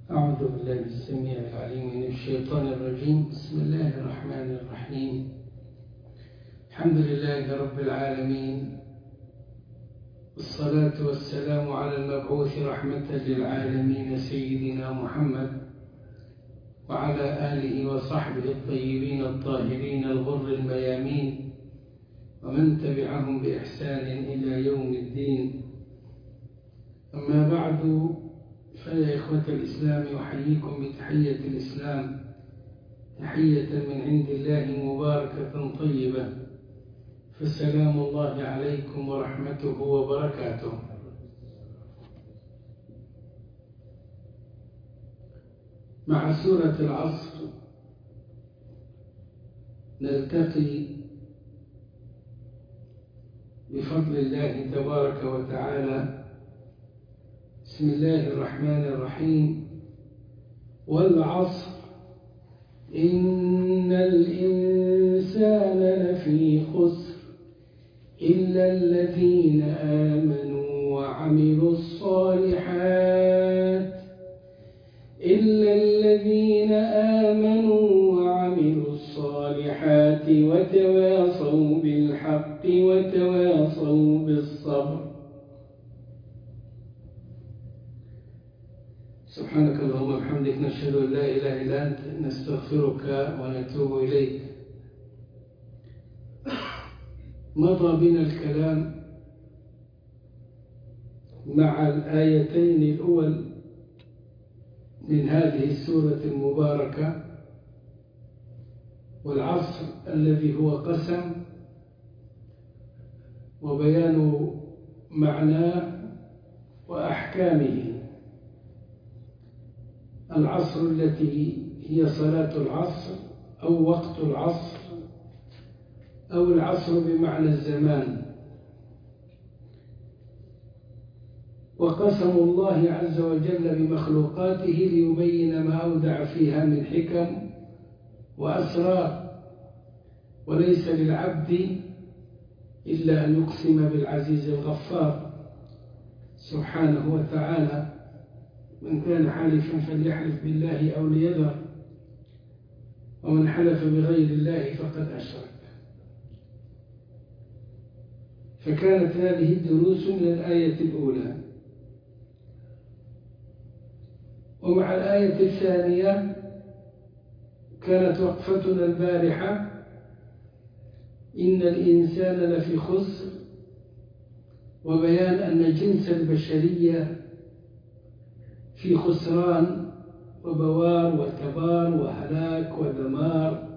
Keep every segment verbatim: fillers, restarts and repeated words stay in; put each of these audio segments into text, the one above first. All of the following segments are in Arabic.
أعوذ بالله السميع العليم من الشيطان الرجيم. بسم الله الرحمن الرحيم. الحمد لله رب العالمين، والصلاة والسلام على المبعوث رحمة للعالمين سيدنا محمد وعلى آله وصحبه الطيبين الطاهرين الغر الميامين ومن تبعهم بإحسان إلى يوم الدين. أما بعد، فيا إخوة الإسلام أحييكم بتحية الإسلام، تحية من عند الله مباركة طيبة، فسلام الله عليكم ورحمته وبركاته. مع سورة العصر نلتقي بفضل الله تبارك وتعالى. بسم الله الرحمن الرحيم. والعصر إن الإنسان لفي خسر إلا الذين آمنوا وعملوا الصالحات إلا الذين آمنوا وعملوا الصالحات وتواصوا بالحق وتواصوا بالصبر. سبحانك اللهم وبحمدك، نشهد أن لا إله إلا أنت، نستغفرك ونتوب إليك. مضى بنا الكلام مع الآيتين الأول من هذه السورة المباركة، والعصر الذي هو قسم، وبيان معناه وأحكامه. العصر التي هي صلاة العصر أو وقت العصر أو العصر بمعنى الزمان. وقسم الله عز وجل بمخلوقاته ليبين ما أودع فيها من حكم وأسرار، وليس للعبد إلا أن يقسم بالعزيز الغفار سبحانه وتعالى. من كان حالفا فليحلف بالله أو ليذر، ومن حلف بغير الله فقد أشرك. فكانت هذه الدروس من الآية الأولى. ومع الآية الثانية كانت وقفتنا البارحة إن الإنسان لفي خسر، وبيان أن جنس البشرية في خسران وبوار وتبار وهلاك ودمار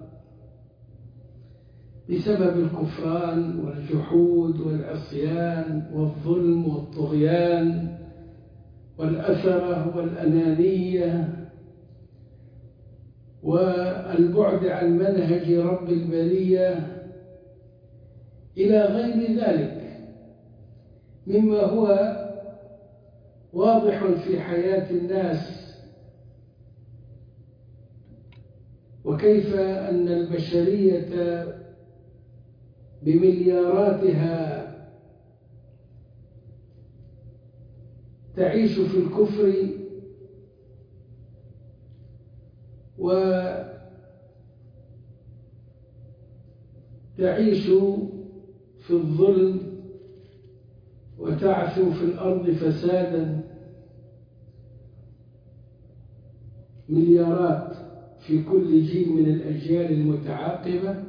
بسبب الكفران والجحود والعصيان والظلم والطغيان والأثرة والأنانية والبعد عن منهج رب البرية إلى غير ذلك مما هو واضح في حياة الناس، وكيف أن البشرية بملياراتها تعيش في الكفر وتعيش في الظلم وتعثو في الأرض فسادا. مليارات في كل جيل من الأجيال المتعاقبة.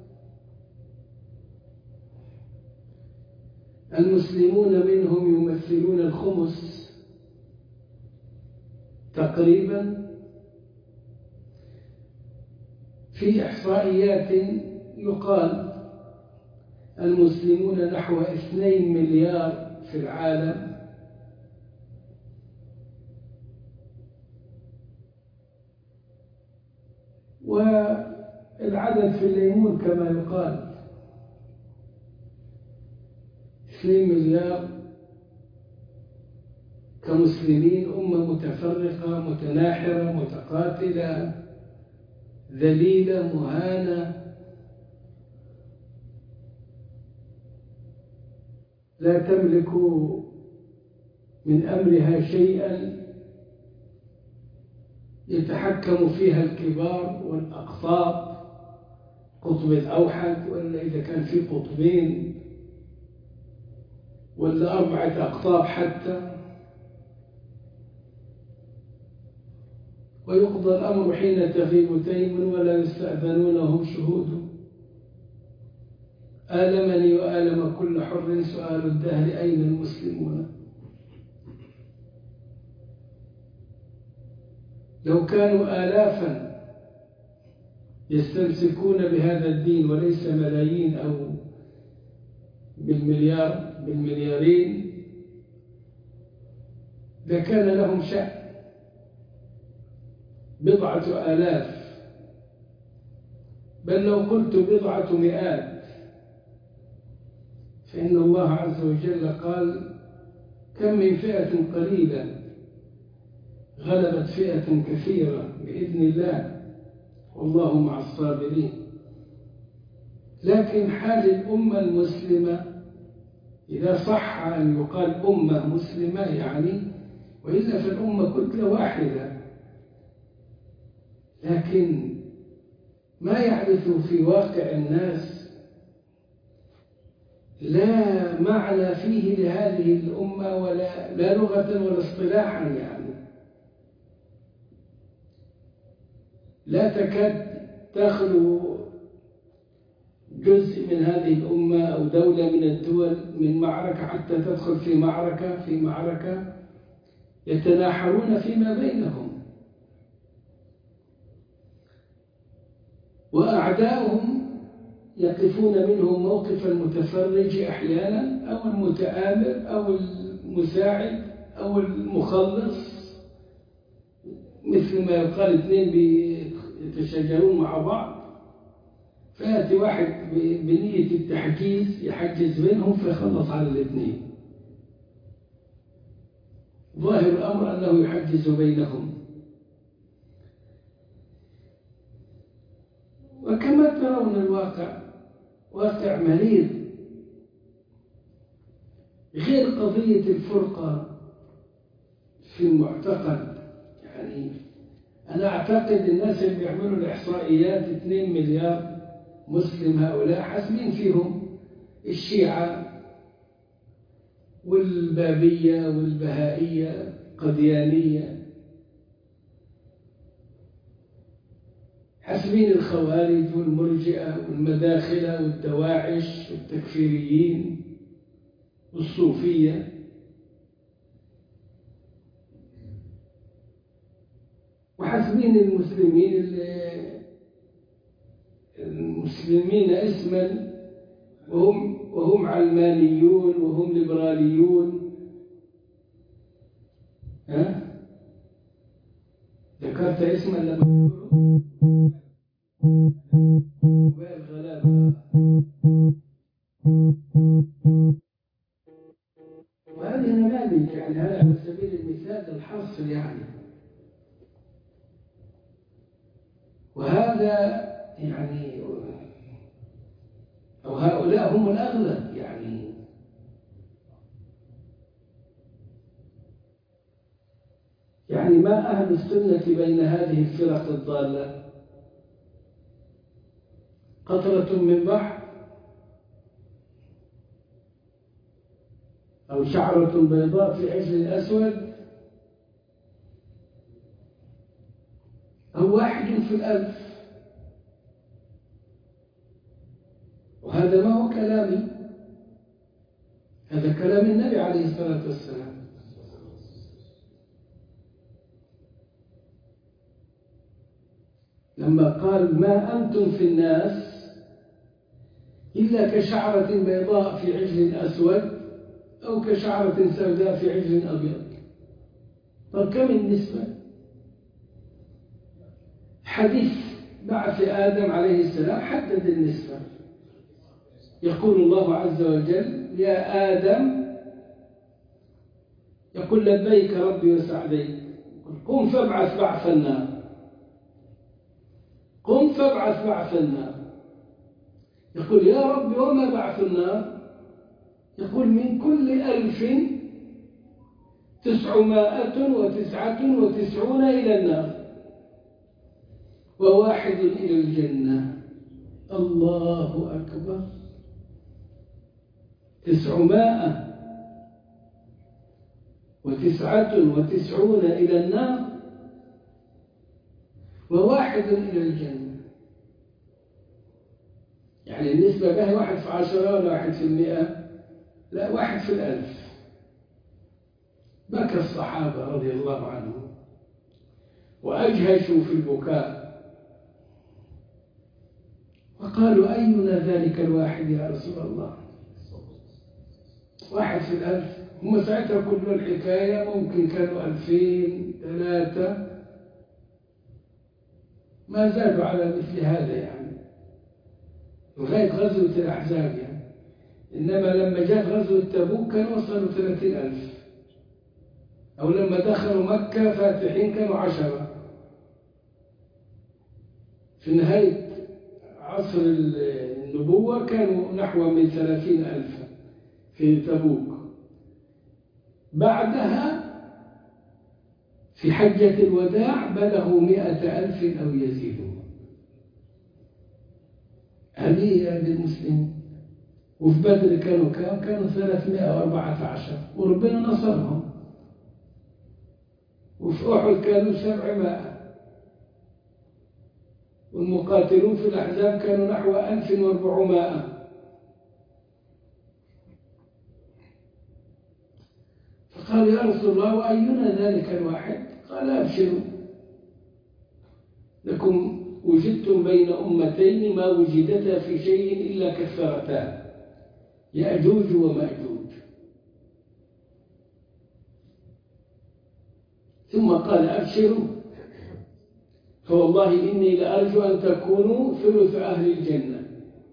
المسلمون منهم يمثلون الخمس تقريبا. في إحصائيات يقال المسلمون نحو اثنين مليار في العالم، والعدد في الليمون كما يقال اثنين مليار كمسلمين، أمة متفرقة متناحرة متقاتلة ذليلة مهانة، لا تملك من أمرها شيئا يتحكم فيها الكبار والأقطاب، قطب الأوحد، ولا إذا كان في قطبين ولا أربعة أقطاب حتى، ويقضى الأمر حين تغيب تيم ولا يستأذنون هم شهود. آلمني وآلم كل حر سؤال الدهر أين المسلمون. لو كانوا آلافا يستمسكون بهذا الدين وليس ملايين أو بالمليار بالمليارين لكان لهم شأن. بضعة آلاف، بل لو قلت بضعة مئات، فإن الله عز وجل قال كم من فئة قليلة غلبت فئة كثيرة بإذن الله والله مع الصابرين. لكن حال الأمة المسلمة، إذا صح أن يقال أمة مسلمة يعني، وإلا فالأمة كتلة واحدة، لكن ما يحدث في واقع الناس لا معنى فيه لهذه الأمة ولا لا لغة ولا اصطلاحا، يعني لا تكاد تخلو جزء من هذه الأمة أو دولة من الدول من معركة حتى تدخل في معركة في معركة يتناحرون فيما بينهم، وأعداؤهم يقفون منهم موقف المتفرج أحيانا أو المتآمر أو المساعد أو المخلص، مثل ما يقال اثنين بيتشاجرون مع بعض فيأتي واحد بنية التحجيز يحجز بينهم فيخلص على الاثنين. ظاهر الأمر أنه يحجز بينهم. وكما ترون الواقع واقع مريض، غير قضية الفرقة في المعتقد. يعني أنا أعتقد الناس اللي بيعملوا الإحصائيات اثنين مليار مسلم هؤلاء حاسبين فيهم الشيعة والبابية والبهائية قديانية، حاسبين الخوارج والمرجئة والمداخلة والدواعش والتكفيريين والصوفية، وحاسبين المسلمين المسلمين اسما وهم وهم علمانيون وهم ليبراليون. ها ذكرت اسما لما الغلابة، وهذه نماذج يعني هذا على سبيل المثال الحاصل يعني. وهذا يعني أو هؤلاء هم الأغلب يعني. يعني ما أهل السنة بين هذه الفرق الضالة؟ قطرة من بحر أو شعرة بيضاء في عجل أسود أو واحد في الألف. وهذا ما هو كلامي، هذا كلام النبي عليه الصلاة والسلام. لما قال ما أنتم في الناس إلا كشعرة بيضاء في عجل أسود أو كشعرة سوداء في عجل أبيض. طب كم النسبة؟ حديث بعث آدم عليه السلام حدد النسبة. يقول الله عز وجل يا آدم، يقول لبيك ربي وسعديك، قم فابعث بعث النار، قم فابعث بعث النار. يقول يا رب وما بعث النار؟ يقول من كل ألف تسعمائة وتسعة وتسعون إلى النار. وواحد إلى الجنة. الله أكبر. تسعمائة وتسعة وتسعون إلى النار وواحد إلى الجنة. يعني النسبة به واحد في عشرة ولا واحد في المئة؟ لا، واحد في الألف. بكى الصحابة رضي الله عنهم وأجهشوا في البكاء وقالوا أينا ذلك الواحد يا رسول الله؟ واحد في الألف. هم ساعتها كل الحكاية ممكن كانوا ألفين ثلاثة، ما زادوا على مثل هذا يعني لغاية غزوة الأحزاب يعني. إنما لما جاءت غزوة تبوك كانوا وصلوا ثلاثين ألف، أو لما دخلوا مكة فاتحين كانوا عشرة. في نهاية عصر النبوة كانوا نحو من ثلاثين ألف في تبوك. بعدها في حجة الوداع بلغوا مئة ألف أو يزيدون. هذه هذه المسلمين. وفي بدر كانوا كام؟ كانوا ثلاثمائة وأربعة عشر وربنا نصرهم. وفي أحد كانوا سبعمائة، والمقاتلون في الأحزاب كانوا نحو ألف وأربعمائة. فقال يا رسول الله وأينا ذلك الواحد؟ قال أبشروا، لكم وجدتم بين أمتين ما وجدتا في شيء إلا كثرتا، يأجوج ومأجوج. ثم قال أبشروا فوالله إني لأرجو أن تكونوا ثلث أهل الجنة.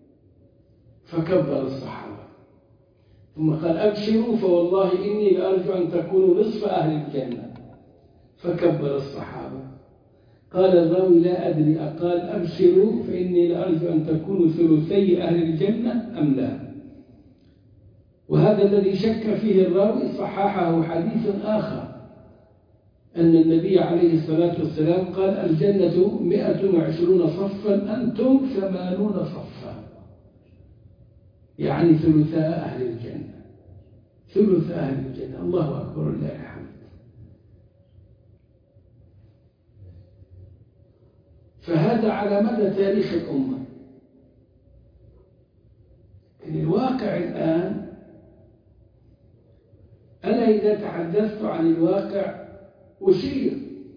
فكبر الصحابة. ثم قال أبشروا فوالله إني لأرجو أن تكونوا نصف أهل الجنة. فكبر الصحابة. قال الراوي لا أدري أقال أبشروا فإني لأرجو أن تكونوا ثلثي أهل الجنة أم لا. وهذا الذي شك فيه الراوي صححه حديث آخر أن النبي عليه الصلاة والسلام قال الجنة مئة وعشرون صفا أنتم ثمانون صفا، يعني ثلثاء أهل الجنة. ثلث أهل الجنة. الله أكبر لله الحمد. فهذا على مدى تاريخ الأمة. إن الواقع الآن، أنا إذا تحدثت عن الواقع أشير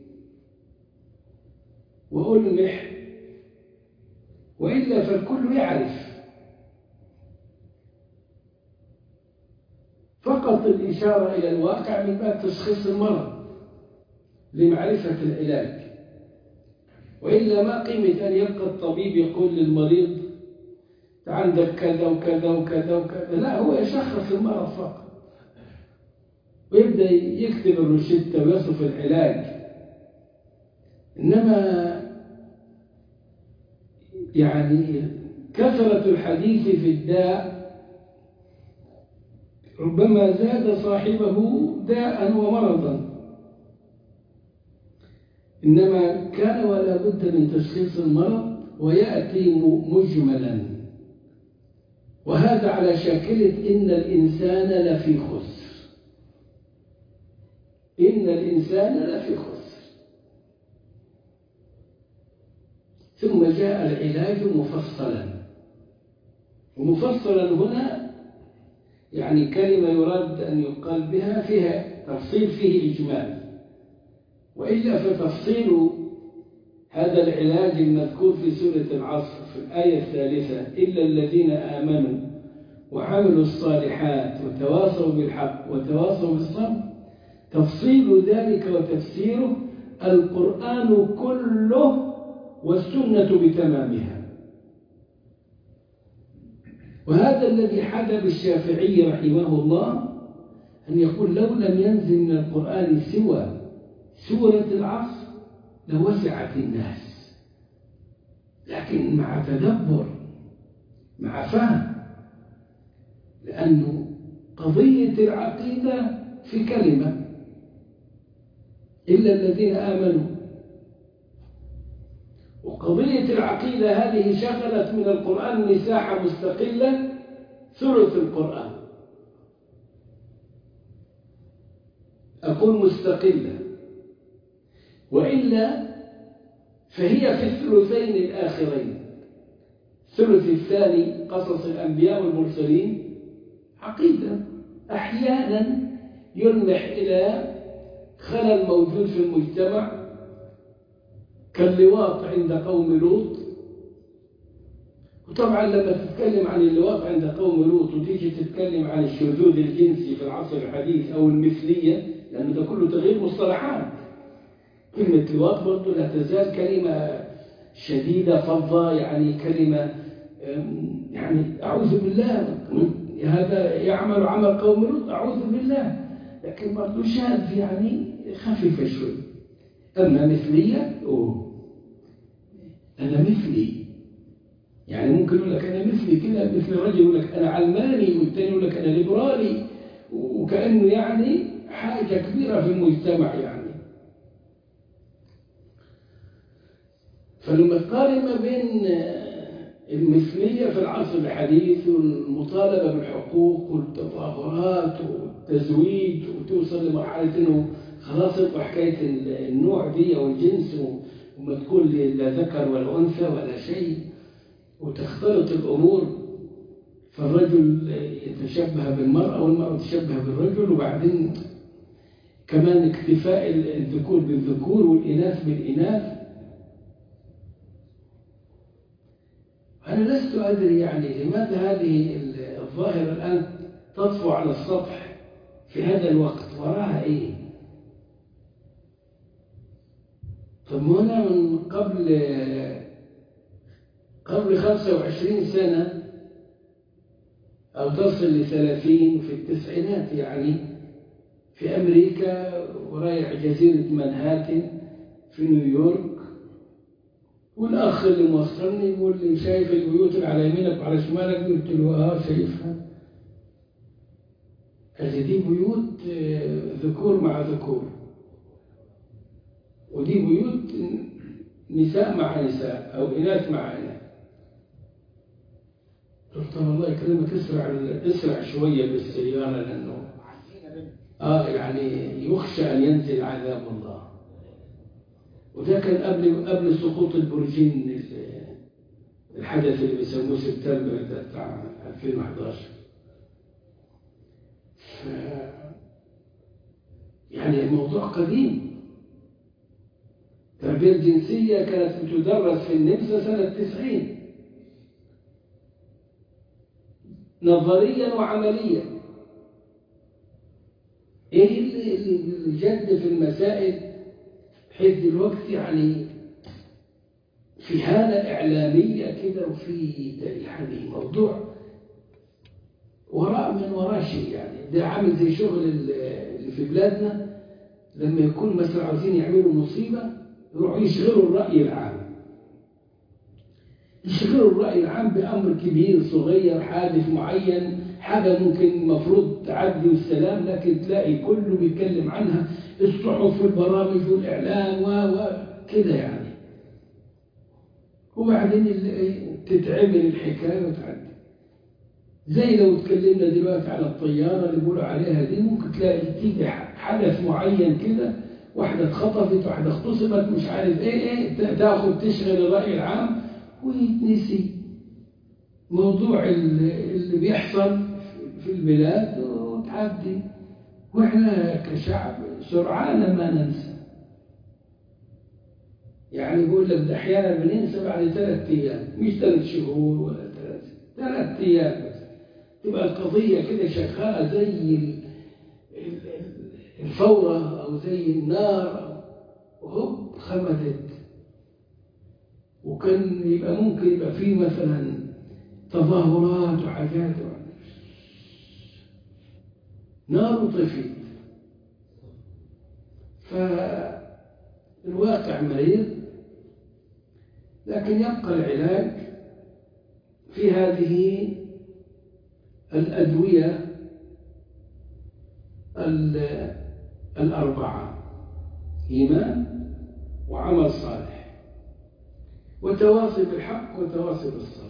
وألمح، وإلا فالكل يعرف. فقط الإشارة إلى الواقع من باب تشخيص المرض لمعرفة العلاج، وإلا ما قيمة أن يبقى الطبيب يقول للمريض عندك كذا وكذا وكذا وكذا. لا، هو يشخص المرض فقط ويبدأ يكتب الروشتة ويصف العلاج. إنما يعني كثرة الحديث في الداء ربما زاد صاحبه داء ومرضا. إنما كان ولا بد من تشخيص المرض ويأتي مجملا، وهذا على شاكلة إن الإنسان لفي خسر. إن الإنسان لفي خسر. ثم جاء العلاج مفصلا. ومفصلا هنا يعني كلمة يراد أن يقال بها فيها تفصيل فيه إجمال، وإلا فتفصيل هذا العلاج المذكور في سورة العصر في الآية الثالثة إلا الذين آمنوا وعملوا الصالحات وتواصوا بالحق وتواصوا بالصبر، تفصيل ذلك وتفسيره القرآن كله والسنة بتمامها. وهذا الذي حدث الشافعي رحمه الله أن يقول لو لم ينزل من القرآن سوى سورة العصر لوسعت الناس، لكن مع تدبر مع فهم، لأنه قضية العقيدة في كلمة إلا الذين آمنوا قضية العقيدة هذه شغلت من القرآن مساحة مستقلة ثلث القرآن، أقول مستقلة، وإلا فهي في الثلثين الآخرين. الثلث الثاني قصص الأنبياء والمرسلين عقيدة، أحيانا يلمح إلى خلل موجود في المجتمع كاللواط عند قوم لوط. وطبعا لما تتكلم عن اللواط عند قوم لوط وتيجي تتكلم عن الشذوذ الجنسي في العصر الحديث أو المثلية، لأنه ده كله تغيير مصطلحات. كلمة لواط برضه لا تزال كلمة شديدة فظة، يعني كلمة يعني أعوذ بالله هذا يعمل عمل قوم لوط، أعوذ بالله، لكن برضه شاذ يعني خفيفة شوي. أما مثلية أوه أنا مثلي، يعني ممكن يقول لك أنا مثلي كده، مثل رجل يقول لك أنا علماني، والتاني يقول لك أنا ليبرالي، وكأنه يعني حاجة كبيرة في المجتمع يعني. فلما تقارن ما بين المثلية في العصر الحديث والمطالبة بالحقوق والتظاهرات والتزويج، وتوصل لمرحلة إنه خلاص يبقى حكاية النوع دي أو الجنس وما تكون لا ذكر ولا أنثى ولا شيء، وتختلط الأمور، فالرجل يتشبه بالمرأة والمرأة تشبه بالرجل، وبعدين كمان اكتفاء الذكور بالذكور والإناث بالإناث. أنا لست أدري يعني لماذا هذه الظاهرة الآن تطفو على السطح في هذا الوقت، وراها إيه؟ طب هنا من قبل قبل خمسة وعشرين سنة أو تصل لثلاثين في التسعينات يعني في أمريكا ورايح جزيرة منهاتن في نيويورك، والأخ اللي موصلني يقول لي شايف البيوت اللي على يمينك وعلى شمالك؟ قلت له آه شايفها. قال دي بيوت ذكور مع ذكور، ودي بيوت نساء مع نساء أو إناث مع إناث. قلت له الله يكرمك اسرع اسرع شوية بالسيارة، لأنه آه يعني يخشى أن ينزل عذاب الله. وده كان قبل قبل سقوط البرجين، الحدث اللي بيسموه سبتمبر ده بتاع ألفين وأحد عشر. ف يعني الموضوع قديم. التربية الجنسية كانت بتدرس في النمسا سنة تسعين نظريا وعمليا. ايه اللي جد في المسائل بحيث دلوقتي يعني في هالة إعلامية كده، وفي يعني موضوع وراء من وراء شيء يعني. ده عامل زي شغل اللي في بلادنا لما يكون مثلا عاوزين يعملوا مصيبة يروحوا يشغلوا الرأي العام، يشغلوا الرأي العام بأمر كبير صغير حادث معين، حاجة ممكن المفروض تعدي والسلام، لكن تلاقي كله بيتكلم عنها، الصحف والبرامج والإعلام وكده يعني. وبعدين تتعمل الحكاية وتعدي. زي لو اتكلمنا دلوقتي على الطيارة اللي بيقولوا عليها دي، ممكن تلاقي تيجي حدث معين كده، واحدة اتخطفت، واحدة اغتصبت، مش عارف ايه ايه، تاخد تشغل الرأي العام ويتنسي موضوع اللي بيحصل في البلاد وتعدي. واحنا كشعب سرعان ما ننسى. يعني بقول لك ده احيانا بننسى بعد ثلاث ايام، مش ثلاث شهور ولا ثلاث ثلاث ايام بس، تبقى القضيه كده شغاله زي الفوره او زي النار، وهوب خمدت. وكان يبقى ممكن يبقى فيه مثلا تظاهرات وحاجات، نار وطفيت. فالواقع مريض، لكن يبقى العلاج في هذه الأدوية الأربعة: إيمان وعمل صالح وتواصي بالحق وتواصي بالصبر.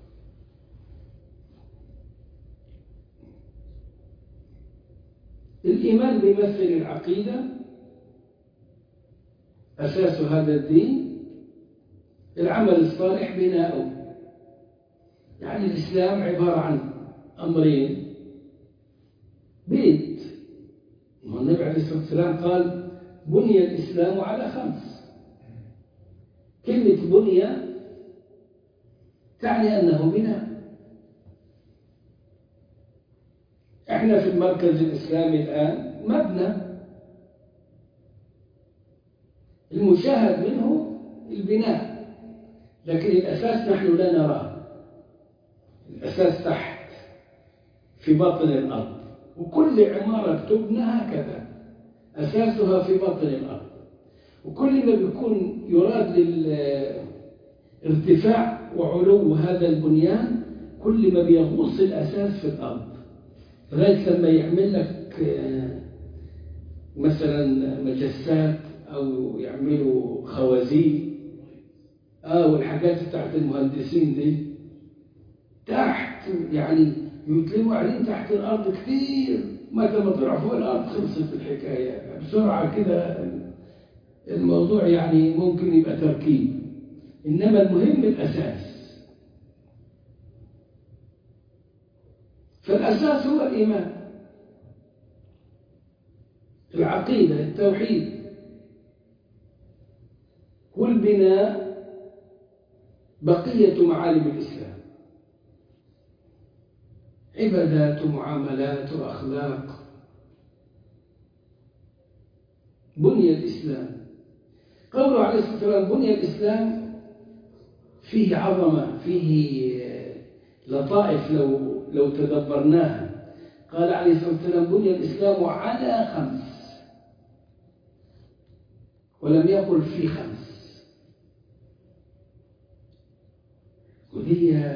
الإيمان بيمثل العقيدة، أساس هذا الدين. العمل الصالح بناؤه. يعني الإسلام عبارة عن أمرين، بيت. النبي عليه الصلاة والسلام قال بني الإسلام على خمس. كلمة بني تعني أنه بناء. احنا في المركز الإسلامي الآن مبنى، المشاهد منه البناء، لكن الأساس نحن لا نراه. الأساس تحت في باطن الأرض، وكل عمارة تبنى هكذا أساسها في باطن الأرض. وكل ما بيكون يراد للارتفاع وعلو هذا البنيان كل ما بيغوص الأساس في الأرض، لغاية لما يعمل لك مثلا مجسات أو يعملوا خوازيق آه والحاجات بتاعت المهندسين دي تحت، يعني يتلموا عليهم تحت الأرض كثير. متى ما طلعوا فوق الأرض خلصت الحكاية بسرعة كده. الموضوع يعني ممكن يبقى تركيب، إنما المهم الأساس. فالأساس هو الإيمان، العقيدة، التوحيد. والبناء بقية معالم الإسلام، عبادات ومعاملات وأخلاق. بني الإسلام، قوله عليه الصلاة والسلام بني الإسلام فيه عظمة، فيه لطائف لو لو تدبرناها. قال عليه الصلاة والسلام بني الإسلام على خمس، ولم يقل في خمس. وهي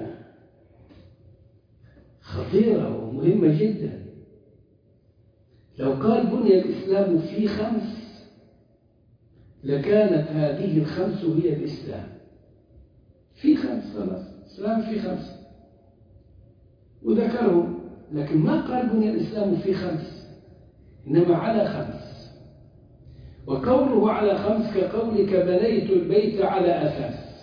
خطيرة ومهمة جدا. لو قال بني الإسلام في خمس لكانت هذه الخمس هي الإسلام. في خمس، خلاص الإسلام في خمس وذكرهم، لكن ما قال بني الإسلام في خمس، إنما على خمس. وقوله على خمس كقولك بنيت البيت على أساس،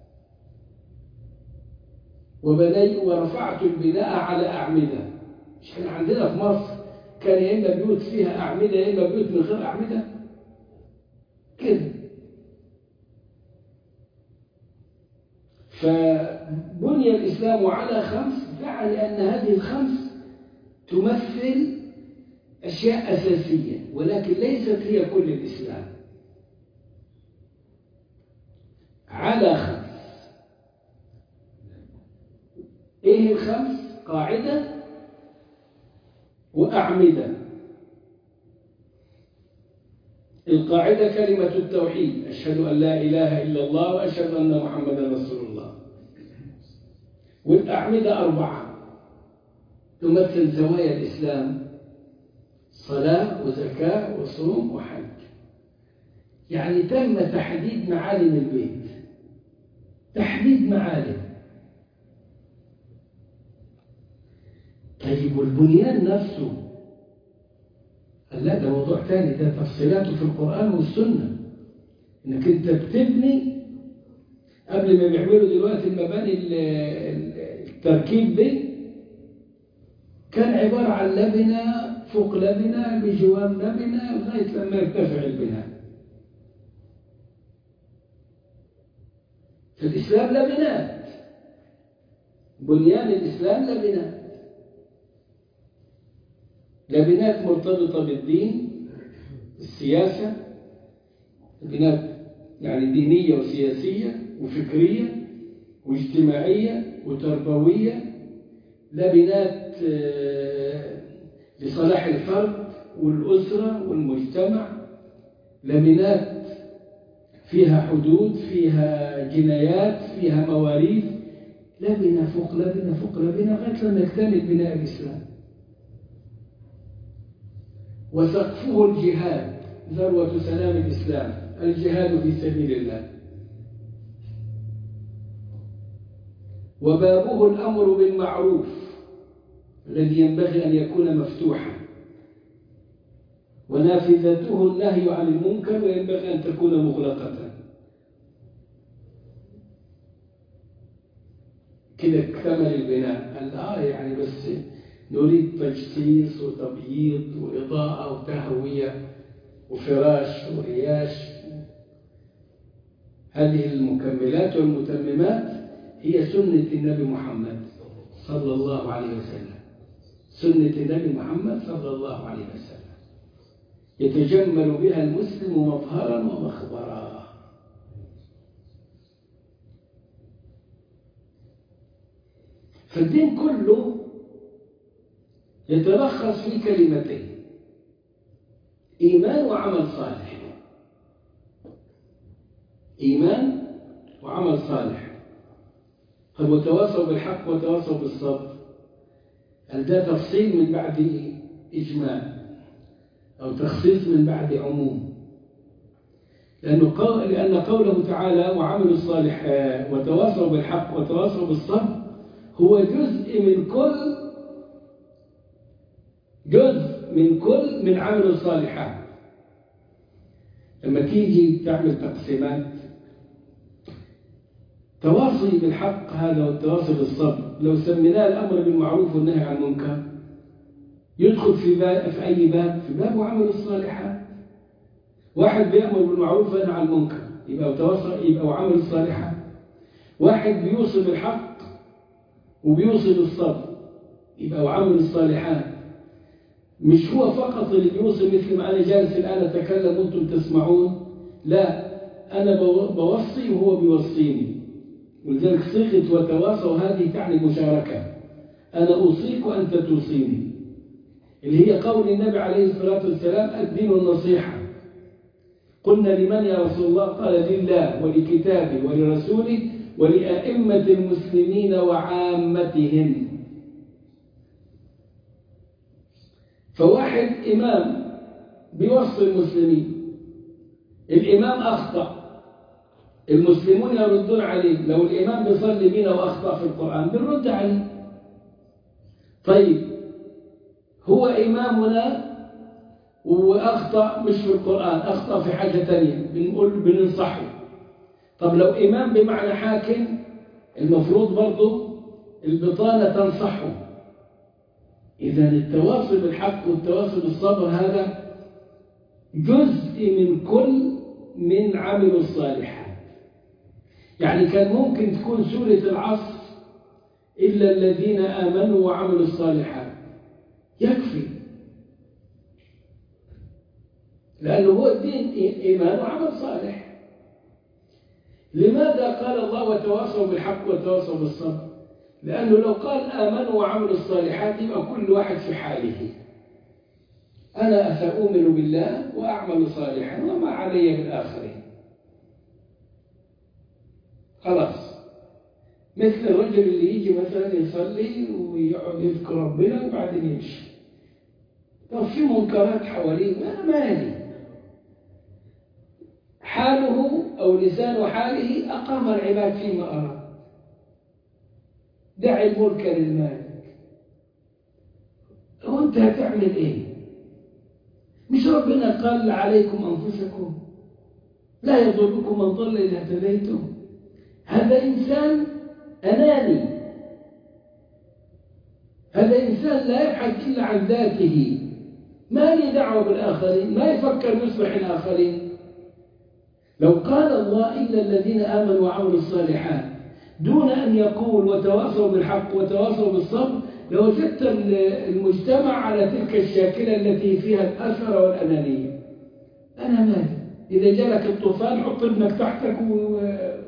وبنيت ورفعت البناء على أعمدة. مش احنا عندنا في مصر كان يا إما بيوت فيها أعمدة يا إما بيوت من غير أعمدة كده. فبني الإسلام على خمس، يعني أن هذه الخمس تمثل أشياء أساسية، ولكن ليست هي كل الإسلام. على خمس. إيه الخمس؟ قاعدة وأعمدة. القاعدة كلمة التوحيد، أشهد أن لا إله إلا الله وأشهد أن محمدا رسول الله. والأعمدة أربعة تمثل زوايا الإسلام: صلاة وزكاة وصوم وحج. يعني تم تحديد معالم البيت، تحديد معالم. طيب والبنيان نفسه؟ لا، ده موضوع ثاني، ده تفصيلاته في القرآن والسنة. انك انت بتبني قبل ما بيعملوا دلوقتي المباني التركيب دي، كان عبارة عن لبنة فوق لبنة بجوار لبنة لغاية لما يرتفع البناء. في الإسلام لبنات، بنيان الإسلام لبنات، لبنات مرتبطة بالدين، السياسة، لبنات يعني دينية وسياسية وفكرية واجتماعية وتربوية، لبنات لصلاح الفرد والأسرة والمجتمع، لبنات فيها حدود، فيها جنايات، فيها مواريث، لبنة فوق لبنة فوق لبنة لغاية لما يكتمل بناء الإسلام. وسقفه الجهاد، ذروة سلام الإسلام، الجهاد في سبيل الله. وبابه الأمر بالمعروف الذي ينبغي أن يكون مفتوحا، ونافذته النهي عن المنكر وينبغي أن تكون مغلقة. كده اكتمل البناء. قال آه يعني بس نريد تجصيص وتبييض وإضاءة وتهوية وفراش ورياش. هذه المكملات والمتممات هي سنة النبي محمد صلى الله عليه وسلم. سنة النبي محمد صلى الله عليه وسلم يتجمل بها المسلم مظهرا ومخبرا. فالدين كله يتلخص في كلمتين: إيمان وعمل صالح. إيمان وعمل صالح. طب وتواصوا بالحق وتواصوا بالصبر، هل ده تفصيل من بعد إجمال أو تخصيص من بعد عموم؟ لأنه قول لأن قوله تعالى وعملوا الصالحات وتواصوا بالحق وتواصوا بالصبر هو جزء من كل جزء من كل من عمل الصالحات. لما تيجي تعمل تقسيمات، تواصي بالحق هذا والتواصي بالصبر لو سميناه الأمر بالمعروف والنهي عن المنكر يدخل في, باب في أي باب؟ في باب عمل الصالحات. واحد بيأمر بالمعروف وينهى عن المنكر يبقى تواصي يبقى عمل الصالحات. واحد بيوصي بالحق وبيوصي بالصبر يبقى عمل الصالحات. مش هو فقط اللي بيوصي مثل ما أنا جالس الآن أتكلم وأنتم تسمعون، لا، أنا بوصي وهو بيوصيني. ولذلك صيغة وتواصوا هذه تعني مشاركة، أنا أوصيك وأنت توصيني، اللي هي قول النبي عليه الصلاة والسلام الدين النصيحة. قلنا لمن يا رسول الله؟ قال لله ولكتابه ولرسوله ولأئمة المسلمين وعامتهم. فواحد إمام بيوصي المسلمين، الإمام أخطأ، المسلمون يردون عليه. لو الإمام بيصلي بنا وأخطأ في القرآن بنرد عليه. طيب هو إمامنا وأخطأ مش في القرآن، أخطأ في حاجة تانية، بنقول بننصحه. طب لو إمام بمعنى حاكم المفروض برضه البطانة تنصحه. إذا التواصل بالحق والتواصل بالصبر هذا جزء من كل من عمل الصالحات. يعني كان ممكن تكون سورة العصر إلا الذين آمنوا وعملوا الصالحات، يكفي، لأنه هو الدين إيمان وعمل صالح. لماذا قال الله وتواصوا بالحق وتواصوا بالصبر؟ لأنه لو قال آمنوا وعملوا الصالحات يبقى كل واحد في حاله. أنا أفأؤمن بالله وأعمل صالحا وما علي بالآخرين. خلاص، مثل الرجل اللي يجي مثلا يصلي ويقعد يذكر ربنا وبعدين يمشي. طب في منكرات حواليه، أنا مالي، حاله أو لسان حاله أقام العباد فيما أراد. دع الملك للمالك. وأنت هتعمل إيه؟ مش ربنا قال عليكم أنفسكم لا يضركم من ضل إذا اهتديتم؟ هذا إنسان أناني، هذا إنسان لا يبحث إلا عن ذاته، ما لي دعوة بالآخرين، ما يفكر يصلح الآخرين. لو قال الله إلا الذين آمنوا وعملوا الصالحات دون أن يقول وتواصوا بالحق وتواصوا بالصبر لوجدت المجتمع على تلك الشاكلة التي فيها الأثر والأنانية. أنا مالي، إذا جالك الطوفان حط ابنك تحتك و...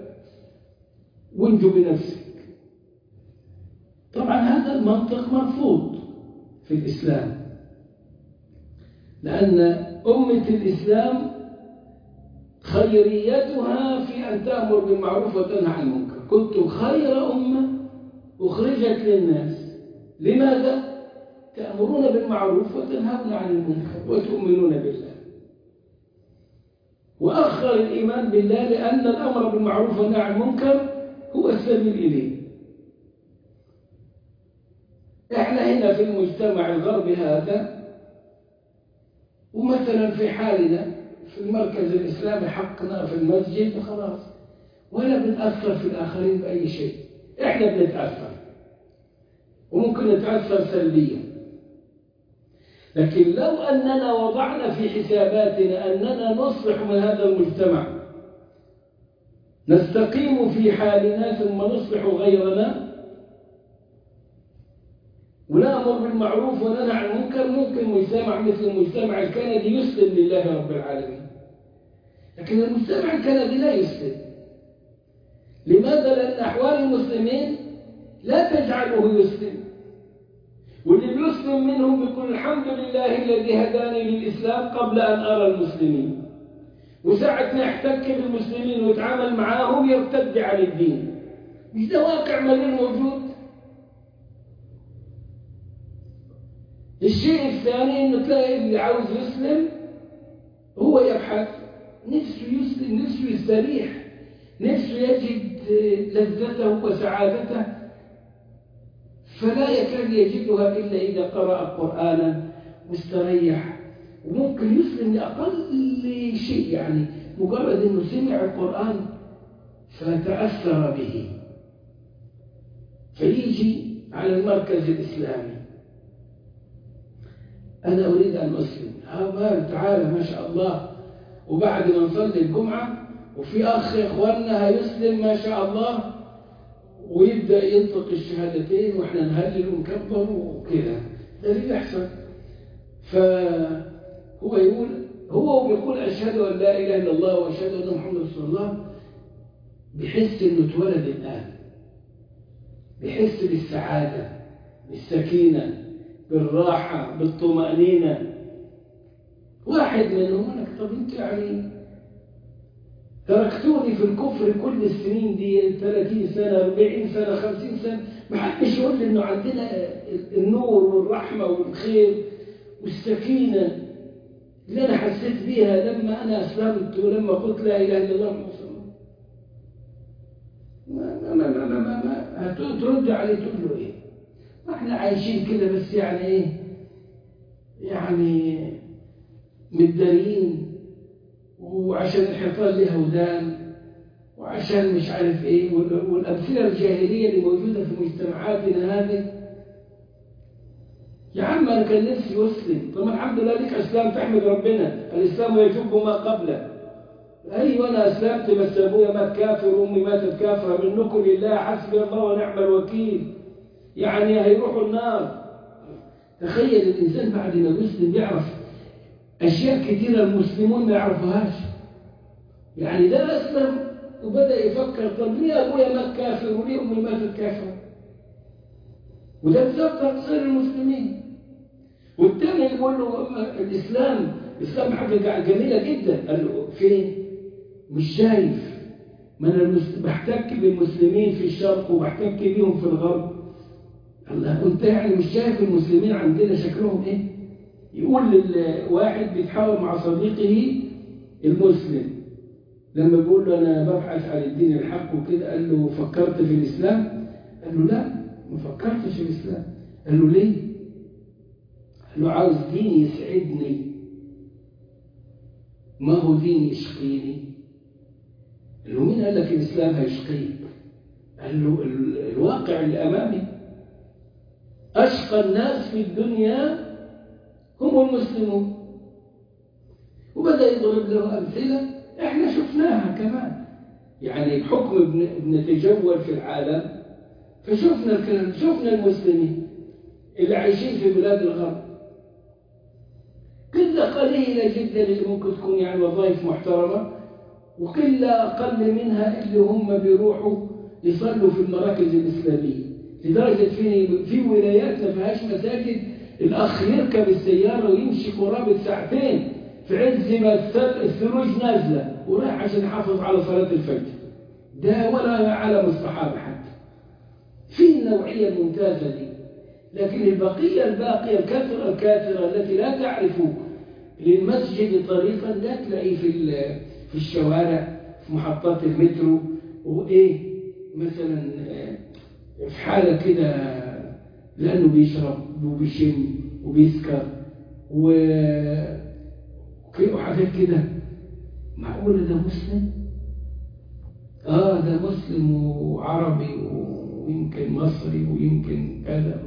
وانجو بنفسك. طبعا هذا المنطق مرفوض في الإسلام، لأن أمة الإسلام خيريتها في أن تأمر بالمعروف وتنهى عن المنكر. كنتم خير أمة أخرجت للناس. لماذا؟ تأمرون بالمعروف وتنهون عن المنكر وتؤمنون بالله. وأخر الإيمان بالله لأن الأمر بالمعروف والنهي عن المنكر هو السبيل إليه. إحنا هنا في المجتمع الغربي هذا، ومثلا في حالنا في المركز الإسلامي حقنا في المسجد وخلاص، ولا بنتأثر في الآخرين بأي شيء. إحنا بنتأثر وممكن نتأثر سلبيا، لكن لو أننا وضعنا في حساباتنا أننا نصلح من هذا المجتمع، نستقيم في حالنا ثم نصلح غيرنا ونأمر بالمعروف وننهى عن المنكر، ممكن مجتمع مثل المجتمع الكندي يسلم لله رب العالمين. لكن المجتمع الكندي لا يسلم. لماذا؟ لأن أحوال المسلمين لا تجعله يسلم، واللي بيسلم منهم يقول الحمد لله الذي هداني للإسلام قبل أن أرى المسلمين، وساعة ما يحتك بالمسلمين ويتعامل معاهم يرتد عن الدين. مش ده واقع مرير موجود؟ الشيء الثاني انه تلاقي اللي عاوز يسلم هو يبحث، نفسه يسلم، نفسه يستريح، نفسه يجد لذته وسعادته، فلا يكاد يجدها إلا إذا قرأ قرآنا مستريح. وممكن يسلم لأقل شيء، يعني مجرد أنه سمع القرآن فتأثر به فيجي على المركز الإسلامي، أنا أريد أن أسلم. ها تعالى ما شاء الله، وبعد ما نصلي الجمعة وفي أخ إخواننا هيسلم ما شاء الله، ويبدأ ينطق الشهادتين وإحنا نهلل ونكبر وكذا. ده اللي بيحصل. فهو يقول، هو بيقول أشهد أن لا إله إلا الله وأشهد أن محمد رسول الله، بيحس إنه اتولد الآن، بيحس بالسعادة، بالسكينة، بالراحة، بالطمأنينة. واحد منهم قال لك طب انت يعني تركتوني في الكفر كل السنين دي، ثلاثين سنة، أربعين سنة، خمسين سنة، ما حدش يقول لي انه عندنا النور والرحمة والخير والسكينة اللي انا حسيت بيها لما انا اسلمت ولما قلت لا اله الا الله محمد رسول الله. ما ما ما ما ما, ما. هترد عليه تقول له ايه؟ ما احنا عايشين كده بس يعني ايه، يعني متدارين، وعشان الحيطان لها ودان، وعشان مش عارف ايه، والامثله الجاهليه اللي موجوده في مجتمعاتنا هذه. يا عم انا كان نفسي اسلم، طب الحمد لله لك اسلام، تحمد ربنا، الاسلام يجب ما قبله. ايوه انا اسلمت بس ابويا مات كافر وامي ماتت كافره، منكم لله حسبي الله ونعم الوكيل، يعني هيروحوا النار. تخيل الانسان بعد ما يسلم يعرف اشياء كثيره المسلمون ما يعرفوهاش. يعني ده اسلم وبدا يفكر طب ليه ابويا مات كافر وليه امي ماتت كافره؟ وده بسبب تقصير المسلمين. والثاني يقول له الاسلام، الاسلام حاجه جميله جدا. قال له فين؟ مش شايف؟ ما انا بحتك بالمسلمين في الشرق وبحتك بيهم في الغرب. الله، انت يعني مش شايف المسلمين عندنا شكلهم ايه؟ يقول للواحد بيتحاور مع صديقه المسلم لما بيقول له انا ببحث عن الدين الحق وكده، قال له فكرت في الاسلام؟ قال له لا ما فكرتش في الاسلام. قال له ليه؟ قال له عاوز دين يسعدني، ما هو دين يشقيني. قال له مين قال لك الاسلام هيشقيك؟ قال له الواقع اللي امامي، اشقى الناس في الدنيا هم المسلمون. وبدأ يضرب له أمثلة إحنا شفناها كمان، يعني بحكم بنتجول في العالم فشفنا الكلام، شفنا المسلمين اللي عايشين في بلاد الغرب قلة قليلة جدا اللي ممكن تكون يعني وظائف محترمة، وقلة أقل منها اللي هم بيروحوا يصلوا في المراكز الإسلامية، لدرجة في في ولايات ما فيهاش مساجد، الأخ يركب السيارة ويمشي قرابة ساعتين في عز ما الثلوج نازلة ورايح عشان يحافظ على صلاة الفجر. ده ولا عالم الصحابة حتى. في النوعية الممتازة دي، لكن البقية الباقية الكثرة الكاثرة التي لا تعرف للمسجد طريقا لا تلاقيه في في الشوارع، في محطات المترو، وإيه مثلا في حالة كده لأنه بيشرب وبيشم وبيسكر وحاجات كده. معقولة ده مسلم؟ آه ده مسلم وعربي ويمكن مصري ويمكن كذا.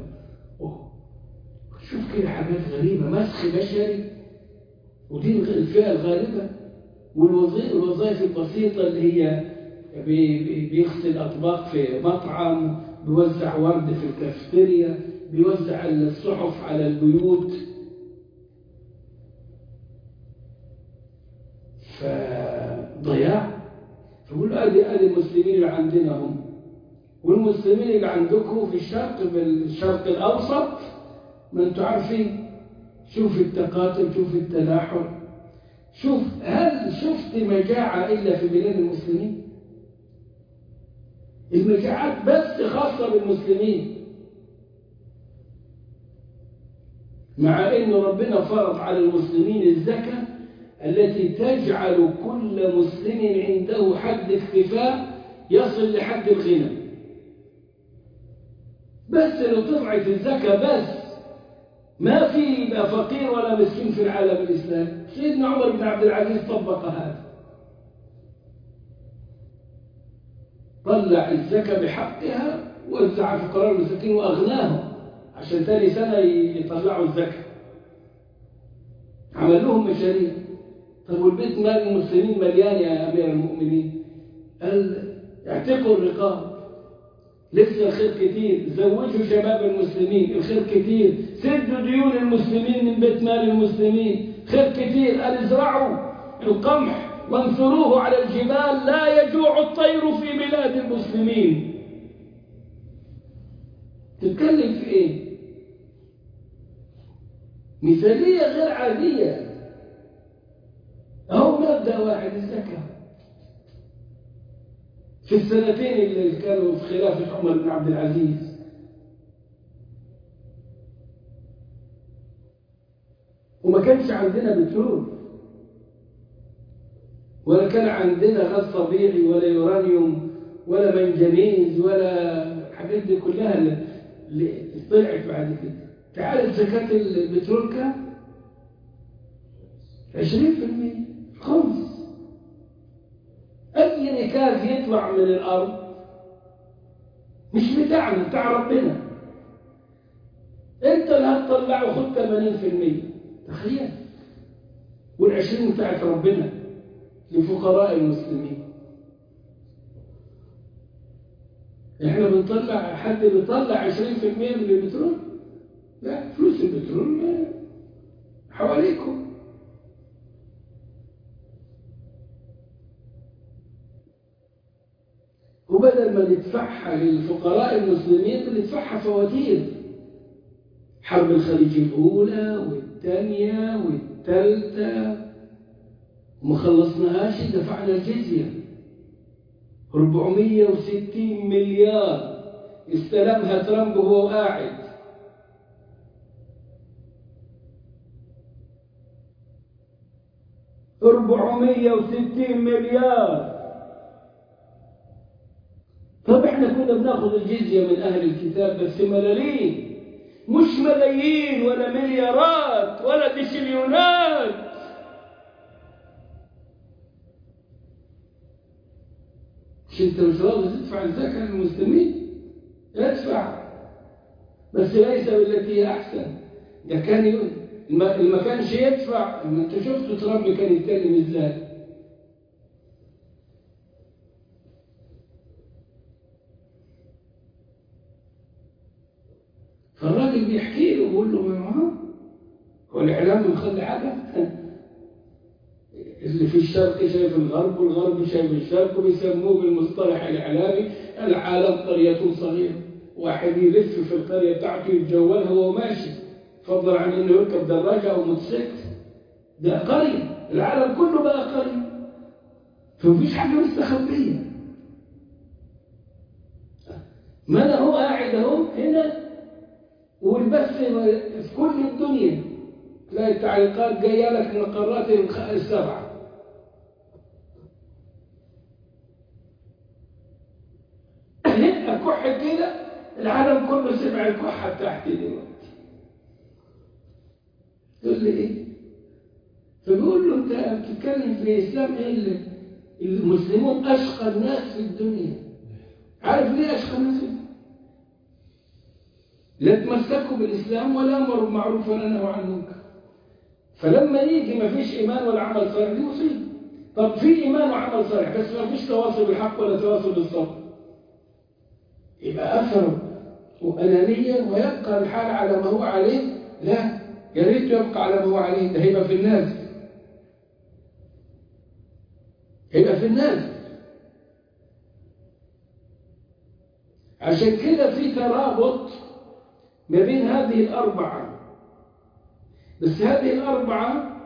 شوف كده حاجات غريبة، مسخ بشري، ودي الفئة الغالبة. والوظائف البسيطة اللي هي بيغسل أطباق في مطعم، بيوزع ورد في الكافتيريا، بيوزع الصحف على البيوت. فضياع. فقول له ادي ادي المسلمين اللي عندنا هم، والمسلمين اللي عندكم في الشرق، في الشرق الاوسط ما انتم عارفين. شوف التقاتل، شوف التلاحم، شوف هل شفت مجاعه الا في بلاد المسلمين؟ المجاعات بس خاصه بالمسلمين، مع ان ربنا فرض على المسلمين الزكاه التي تجعل كل مسلم عنده حد اكتفاء يصل لحد الغنى. بس لو طلعت الزكاة بس ما في يبقى فقير ولا مسكين في العالم الإسلامي. سيدنا عمر بن عبد العزيز طبق هذا، طلع الزكاة بحقها ووزع فقراء المساكين وأغناهم عشان ثاني سنة يطلعوا الزكاة. عمل لهم مشاريع. طب والبيت مال المسلمين مليان يا أمير المؤمنين. قال اعتقوا الرقاب، لسه الخير كتير، زوجوا شباب المسلمين، الخير كتير، سدوا ديون المسلمين من بيت مال المسلمين، خير كتير. قال ازرعوا القمح وانثروه على الجبال لا يجوع الطير في بلاد المسلمين. تتكلم في ايه؟ مثالية غير عادية. أهو مبدأ واحد، الزكاة. في السنتين اللي كانوا في خلافة عمر بن عبد العزيز وما كانش عندنا بترول ولا كان عندنا غاز طبيعي ولا يورانيوم ولا منجنيز ولا الحاجات دي كلها اللي طلعت بعد كده. تعال زكاة البترول كام؟ عشرين في المية، خمس. أي نكاز يطلع من الأرض مش بتاعنا، بتاع ربنا. أنت اللي هتطلعه، خد ثمانين في المية. تخيل. والعشرين بتاعت ربنا لفقراء المسلمين. احنا بنطلع، حد بيطلع عشرين في المية من البترول؟ لا، فلوس البترول حواليكم. وبدل ما ندفعها للفقراء المسلمين بندفعها فواتير. حرب الخليج الأولى والثانية والثالثة وما خلصناهاش، دفعنا الجزية أربعمية وستين مليار استلمها ترامب وهو قاعد. أربعمية وستين مليار. طب احنا كنا بناخذ الجزية من أهل الكتاب بس ملالين، مش ملايين ولا مليارات ولا ديشليونات. مش انت مش راضي تدفع الزكاة للمسلمين؟ ادفع، بس ليس بالتي هي أحسن. ده كان يقول ما كانش يدفع. انت شفتوا ترامب كان يتكلم ازاي؟ فالراجل بيحكي له بيقول له ما هو الإعلام مخلي حاجة. اللي في الشرق شايف الغرب والغرب شايف الشرق، وبيسموه بالمصطلح الإعلامي العالم قرية صغيرة. واحد يلف في القرية بتاعته يتجولها وهو ماشي، فضلا عن انه يركب دراجة او موتوسيكل. ده قرية، العالم كله بقى قرية، فمفيش حاجة مستخبية. ما انا هو قاعد اهو هنا، والبث في كل الدنيا تلاقي التعليقات جايه لك من القارات السبعه. اكح كده العالم كله سمع الكحة بتاعتي دلوقتي. تقول لي إيه؟ فبيقول له أنت بتتكلم في إسلام إيه؟ اللي المسلمون أشقى الناس في الدنيا. عارف ليه أشقى الناس في الدنيا؟ لا تمسكوا بالإسلام ولا أمروا بالمعروف ولا نهوا عن المنكر. فلما يجي ما فيش إيمان ولا عمل صالح دي مصيبة. طب في إيمان وعمل صالح بس ما فيش تواصل بالحق ولا تواصل بالصبر، يبقى أثر وأنانية ويبقى الحال على ما هو عليه. لا، يا ريت يبقى على ما هو عليه، ده هيبقى في الناس، هيبقى في الناس. عشان كده في ترابط ما بين هذه الأربعة، بس هذه الأربعة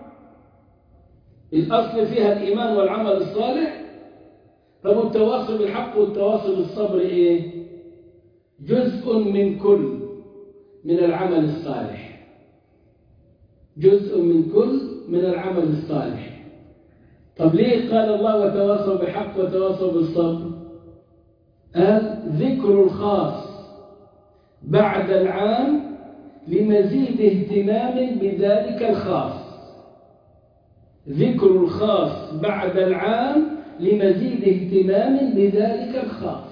الأصل فيها الإيمان والعمل الصالح. طب التواصل بالحق والتواصل بالصبر إيه؟ جزء من كل من العمل الصالح، جزء من كل من العمل الصالح. طب ليه قال الله وتواصوا بالحق وتواصوا بالصبر؟ قال ذكر الخاص بعد العام لمزيد اهتمام بذلك الخاص. ذكر الخاص بعد العام لمزيد اهتمام بذلك الخاص.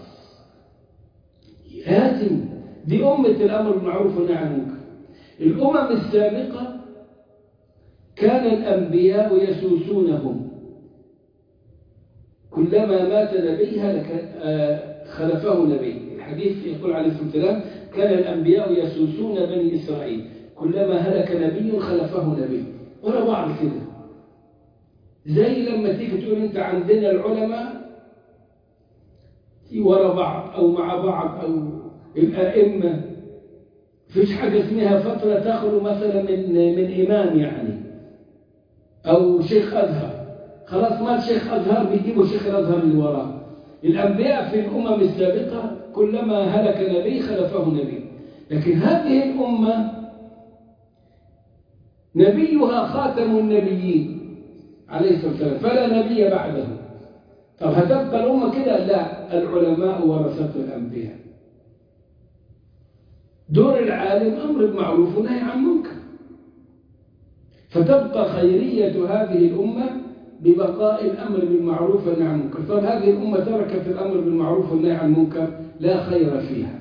لازم دي أمة الأمر بالمعروف والنهي عن المنكر. الأمم السابقة كان الأنبياء يسوسونهم، كلما مات نبي خلفه نبي. الحديث يقول عليه الصلاة والسلام كان الأنبياء يسوسون بني إسرائيل، كلما هلك نبي خلفه نبي. ورا بعض كده، زي لما تيجي تقول أنت عندنا العلماء ورا بعض أو مع بعض أو الأئمة، فيش حاجة اسمها فترة تخلو مثلا من من إمام يعني أو شيخ أزهر، خلاص مات شيخ أزهر بيجيبوا شيخ الأزهر اللي وراه. الأنبياء في الأمم السابقة كلما هلك نبي خلفه نبي، لكن هذه الأمة نبيها خاتم النبيين عليه الصلاة والسلام، فلا نبي بعده. طب هتبقى الأمة كده؟ لا، العلماء ورثة الأنبياء. دور العالم أمر بالمعروف ونهي عن المنكر، فتبقى خيرية هذه الأمة ببقاء الأمر بالمعروف والنهي عن المنكر. طب هذه الأمة تركت الأمر بالمعروف والنهي عن المنكر، لا خير فيها.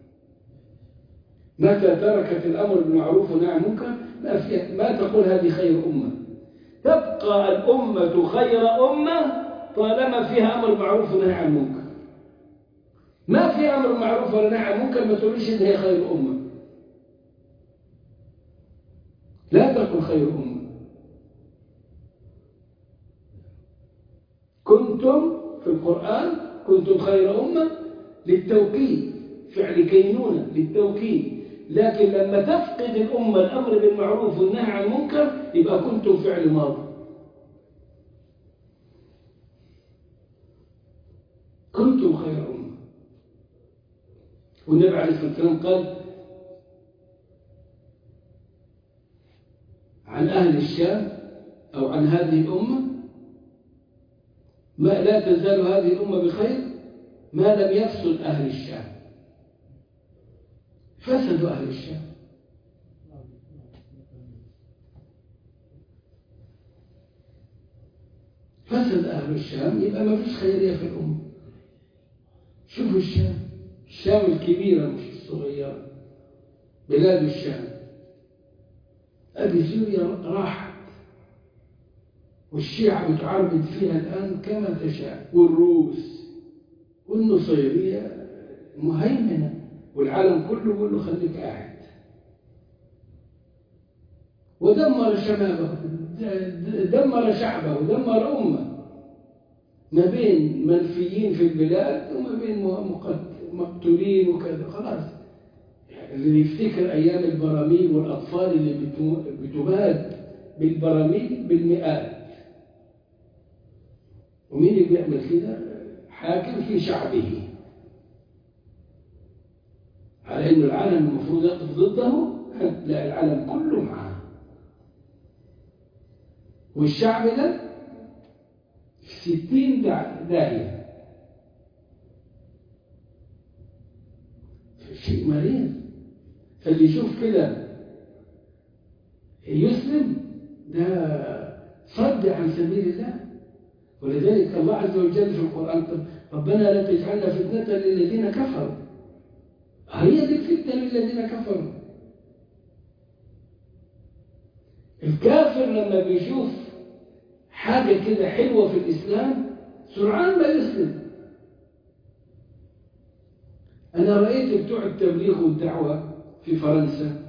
متى تركت الأمر بالمعروف والنهي عن المنكر ما, فيها ما تقول هذه خير أمة. تبقى الأمة خير أمة طالما فيها أمر بالمعروف ونهي عن المنكر. ما في أمر بالمعروف ولا نهي عن المنكر ما تقولش إن هي خير أمة، لا تكن خير أمة. كنتم في القرآن كنتم خير أمة للتوكيد، فعل كينونة للتوكيد. لكن لما تفقد الأمة الأمر بالمعروف والنهي عن المنكر يبقى كنتم فعل ماضي. كنتم خير أمة. والنبي عليه الصلاة والسلام قال عن أهل الشام أو عن هذه الأمة ما لا تزال هذه الأمة بخير ما لم يفسد أهل الشام. فسدوا أهل الشام. فسد أهل الشام يبقى ما فيش خيرية في الأمة. شوفوا الشام، الشام الكبيرة مش الصغيرة، بلاد الشام. أبي سوريا راحت والشيعة بتعربد فيها الآن كما تشاء، والروس والنصيرية مهيمنة، والعالم كله يقول له خليك قاعد. ودمر شبابه، دمر شعبه، ودمر أمة، ما بين منفيين في البلاد وما بين مقتولين وكذا. خلاص اللي يفتكر أيام البراميل والأطفال اللي بتباد بالبراميل بالمئات، ومين اللي بيعمل كده؟ حاكم في شعبه، على إنه العالم المفروض يقف ضده. لا، العالم كله معاه، والشعب ده في ستين داهية. شيء مريض. فاللي يشوف كده يسلم ده صد عن سبيل الله. ولذلك الله عز وجل في القرآن ربنا لا تجعلنا فتنة للذين كفروا. هي دي الفتنة للذين كفروا. الكافر لما بيشوف حاجة كده حلوة في الإسلام سرعان ما يسلم. أنا رأيت بتوع التبليغ والدعوة في فرنسا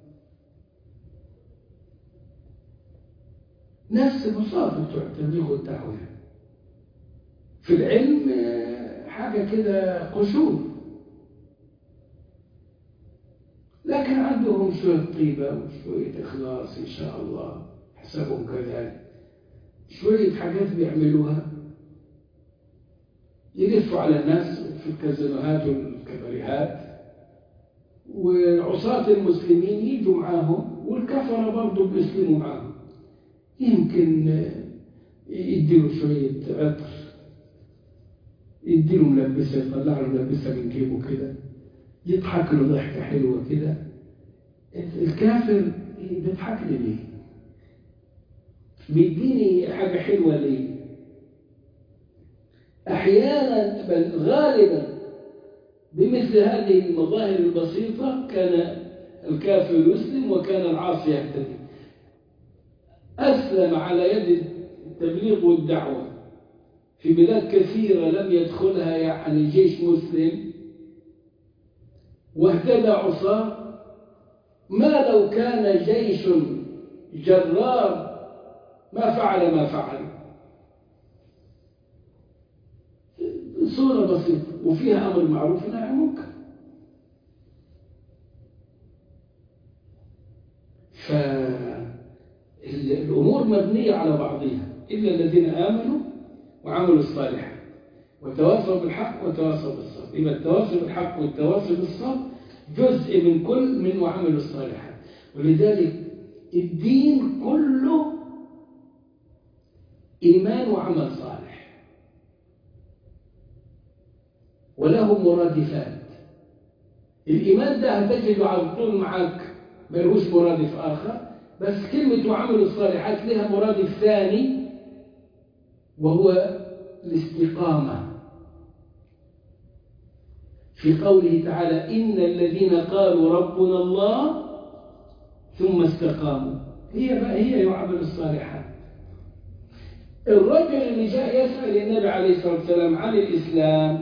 ناس بساطة، بتوع التبليغ والدعوة في العلم حاجة كده قشور، لكن عندهم شوية طيبة وشوية إخلاص إن شاء الله، حسبهم كذلك، شوية حاجات بيعملوها، يلفوا على الناس في الكازينوهات والكباريهات، والعصاة المسلمين يجوا معاهم والكفرة برضه بيسلموا معاهم. يمكن يديله شوية عطر، يديله ملبسة، يطلع له ملبسة من جيبه كده، يضحك له ضحكة حلوة كده. الكافر بيضحك لي ليه؟ بيديني حاجة حلوة ليه؟ أحيانا بل غالبا بمثل هذه المظاهر البسيطة كان الكافر يسلم وكان العاصي يهتدي. أسلم على يد التبليغ والدعوة في بلاد كثيرة لم يدخلها يعني جيش مسلم، واهتدى عصاه. ما لو كان جيش جرار ما فعل ما فعل. صورة بسيطة وفيها أمر معروف ونهي عن منكر. فالأمور مبنية على بعضها، إلا الذين آمنوا وعملوا الصالحات وتواصوا بالحق وتواصوا بالصبر. يبقى التواصي بالحق والتواصي بالصبر جزء من كل من وعملوا الصالحات. ولذلك الدين كله إيمان وعمل صالح، وله مرادفات. الإيمان ده هتجده على طول معك، ملهوش مرادف آخر، بس كلمة وعمل الصالحات لها مرادف ثاني وهو الاستقامة. في قوله تعالى إن الذين قالوا ربنا الله ثم استقاموا، هي بقى هي وعمل الصالحات. الرجل اللي جاء يسأل النبي عليه الصلاة والسلام عن الإسلام،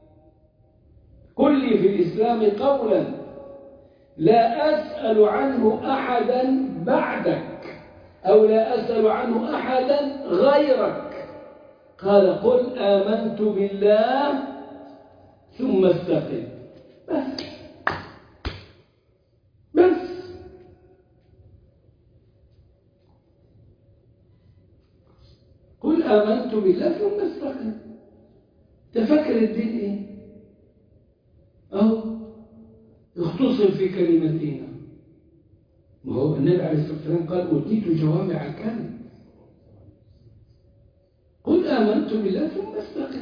قل لي في الإسلام قولا لا أسأل عنه أحدا بعدك أو لا أسأل عنه أحدا غيرك. قال قل آمنت بالله ثم استقم. بس بس قل آمنت بالله ثم استقم. تفكر الدين إيه؟ أهو اختصر في كلمتين. وهو النبي عليه الصلاة والسلام قال أوتيت جوامع الكلم. قل آمنت بالله ثم استقم.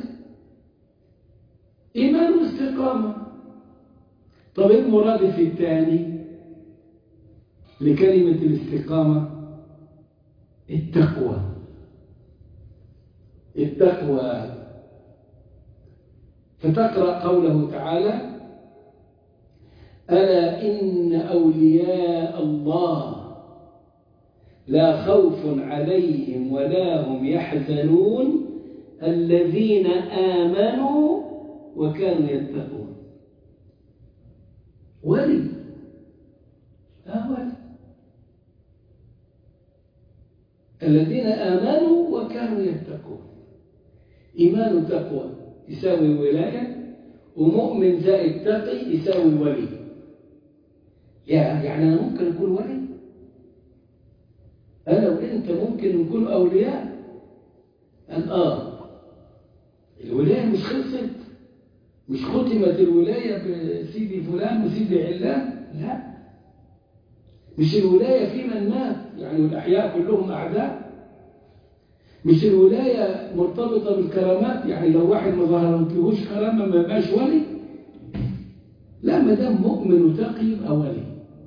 إيمان واستقامة. طب إيه المرادف الثاني لكلمة الاستقامة؟ التقوى. التقوى. فتقرأ قوله تعالى ألا إن أولياء الله لا خوف عليهم ولا هم يحزنون الذين آمنوا وكانوا يتقون. ولي لا ولي الذين آمنوا وكانوا يتقون. إيمان وتقوى يساوي ولاية، ومؤمن زائد تقي يساوي ولي. يعني أنا ممكن أكون ولي، أنا وإنت ممكن نكون أولياء. أن آه الولاية مش خلصت، مش ختمت الولاية بسيدي فلان وسيدي علان، لا، مش الولاية في من مات يعني والأحياء كلهم أعداء. مش الولاية مرتبطة بالكرامات، يعني لو واحد ما ظهرتلهوش كرامة ما يبقاش ولي. لا، ما دام مؤمن وتقي يبقى ولي.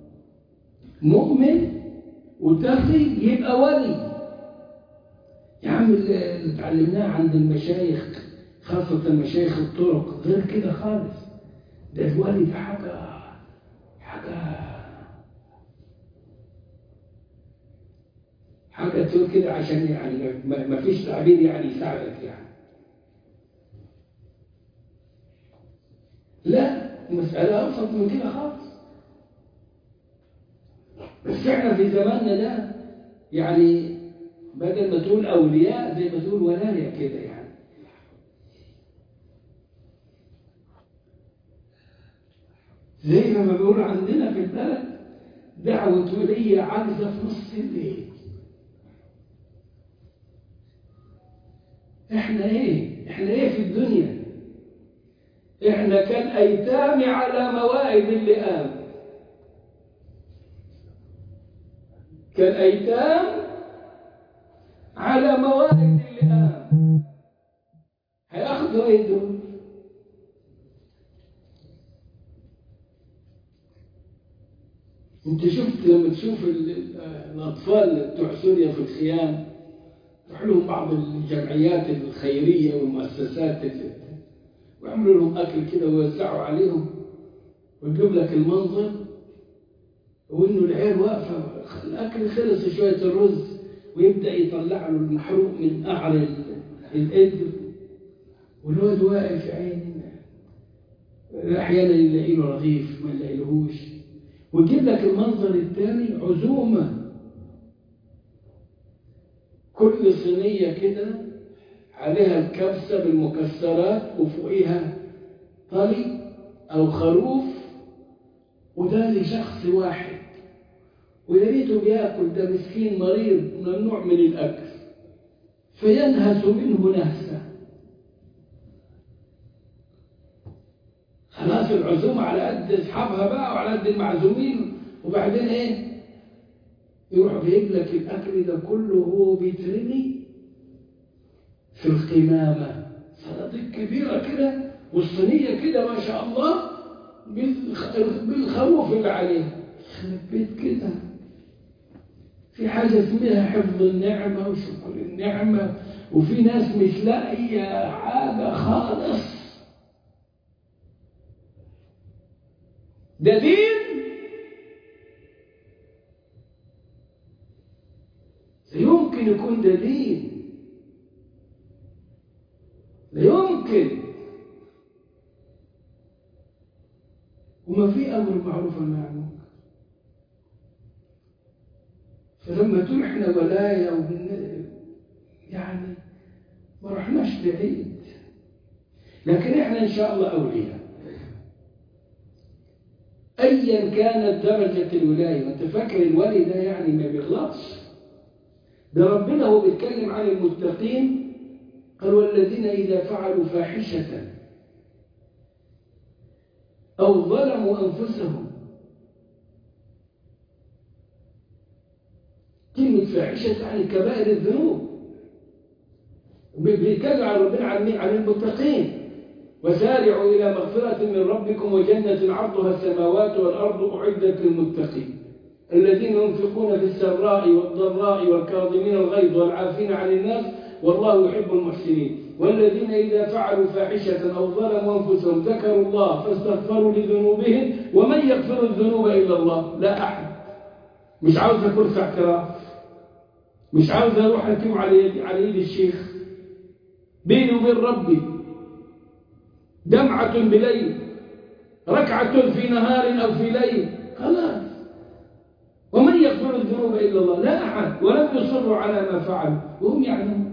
مؤمن وتقي يبقى ولي. يا عم اللي اتعلمناه عند المشايخ خاصة مشايخ الطرق غير كده خالص. ده الولي ده حاجة حاجة حاجة تقول كده عشان يعني ما فيش تعبير يعني يساعدك يعني. لا، مسألة أبسط من كده خالص. بس احنا في زماننا ده يعني بدل ما تقول أولياء زي ما تقول ولاية كده يعني. زي ما بيقول عندنا في البلد دعوة ولية عاجزة في نص الليل. احنا ايه؟ احنا ايه في الدنيا؟ احنا كالأيتام على موائد اللئام. كالأيتام على موائد اللئام. هياخدوا ايه دول؟ انت شفت لما تشوف الأطفال بتوع سوريا في الخيام يروح لهم بعض الجمعيات الخيرية والمؤسسات اللي ويعملوا لهم أكل كده ويوزعوا عليهم ويجيب لك المنظر وإنه العيال واقفة الأكل خلص شوية الرز ويبدأ يطلع له المحروق من قعر الإد والواد واقف عين أحيانا يلاقي له رغيف ما يلاقيلهوش ويجيب لك المنظر الثاني عزومة كل صينية كده عليها الكبسة بالمكسرات وفوقيها طري أو خروف وده لشخص واحد ويا ريته بياكل ده مسكين مريض ممنوع من الأكل فينهس منه نهسة. خلاص العزومة على قد أصحابها بقى وعلى قد المعزومين وبعدين إيه يروح جايب لك الأكل ده كله وهو بيترمي في القمامة صناديق كبيرة كده والصينية كده ما شاء الله بالخروف اللي عليها. خرب بيت كده. في حاجة اسمها حفظ النعمة وشكر النعمة وفي ناس مش لاقية حاجة خالص. ده دين؟ يمكن يكون ده دين؟ لا يمكن. وما في أمر معروف والنهي عن المنكر. فلما تقول احنا ولاية وبن... يعني ما رحناش بعيد لكن احنا ان شاء الله أولياء أيا كانت درجة الولاية. وانت فاكر الولي ده يعني ما بيغلطش؟ ده ربنا هو بيتكلم عن المتقين قال والذين إذا فعلوا فاحشة أو ظلموا أنفسهم. كلمة فاحشة يعني كبائر الذنوب. بيتكلم عن ربنا عن عن المتقين وسارعوا إلى مغفرة من ربكم وجنة عرضها السماوات والأرض أعدت للمتقين الذين ينفقون في السراء والضراء والكاظمين الغيظ والعافين عن الناس والله يحب المحسنين. والذين إذا فعلوا فاحشة أو ظلموا أنفسهم ذكروا الله فاستغفروا لذنوبهم ومن يغفر الذنوب إلا الله. لا أحد. مش عاوز كرسي اعتراف مش عاوز أروح أتوب على يد على يد الشيخ بيني وبين ربي دمعة بليل ركعة في نهار أو في ليل خلاص. ومن يغفر الذنوب إلا الله. لا أحد. ولم يصروا على ما فعلوا وهم يعلمون.